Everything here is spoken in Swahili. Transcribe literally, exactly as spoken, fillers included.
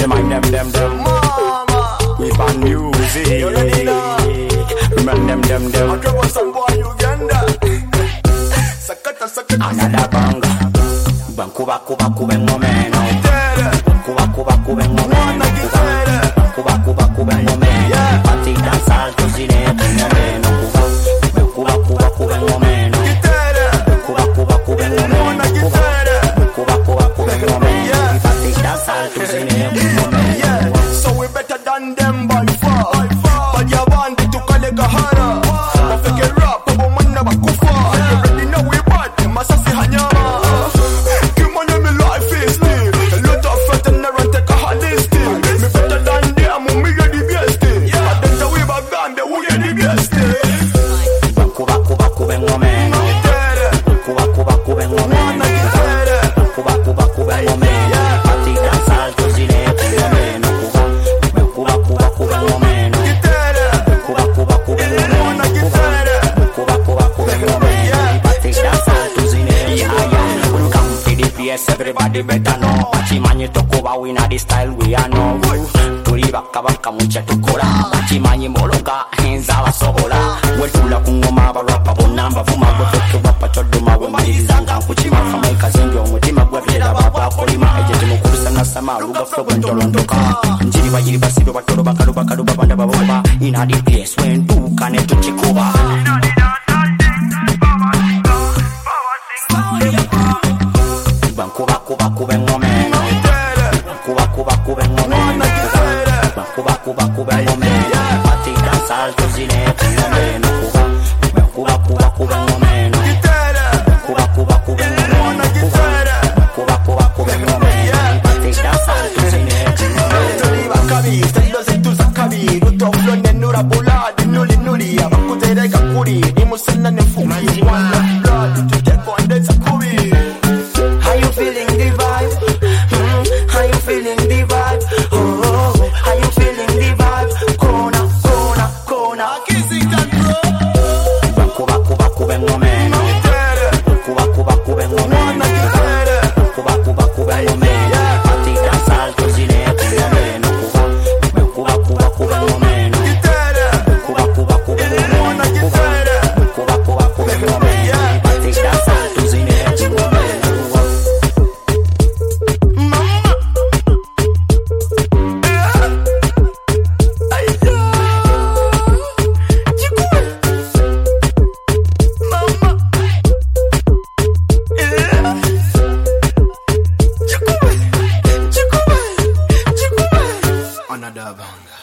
Them mind them, them, them. Mama, we ban music. You ready now? Remind them, them, them. I drop some boy Uganda. Sakata, sakata. Another banger. Banku baku baku bengo meno. Banku baku baku bengo meno. Banku baku baku bengo meno. Party dance all to zine bengo meno. Banku baku baku bengo meno. Banku baku baku bengo meno. Banku baku baku bengo meno. Party dance all to zine bengo meno. So we better than them by far. But you want it to call it a horror. I figure rap, but man never kufa. You already know we bad. Masasi hanyama. Everybody better know. Bachimanyi tokuba we na the style we are know. Tuli baka baka mucha tukura. Bachimanyi mologa henza wasobola. Wetula kungoma barapa bonamba vuma gototo bapa choduma we malizanga kuchima kama ikazengi omutima gwe vira baba kolima ejeje mukurusa na sama luga flow ndolondoka. Njiri bajiri basibe batoro bakalu bakalu babanda baboba. In a the place when do kane tuchikuba. Banku baku baku bengo meno. Banku baku baku bengo meno. Banku baku baku bengo meno. Party dance all to zine bengo meno. Banku baku baku bengo meno. Banku baku baku bengo meno. Banku baku baku bengo meno. Party dance all to zine bengo meno. Tuli bakabi, stendo zentu zakabi. Ruto flow nenura bula, dinuli nuli. Abaku tere kakuri, imusena nefuki. One love blood, to get one that's a kubi. How you feeling the vibe? Mm, how you feeling the vibe? Oh, oh, how you feeling the vibe? Kona, kona, kona. Kissing and grow. Banku baku baku bengo meno. Banku baku baku bengo meno. Banku baku baku bengo meno. Party dance all to zine bengo meno. Banku baku baku bengo meno. Banku baku baku bengo meno. Banku baku baku bengo meno. Party dance all to zine bengo meno. Another banger.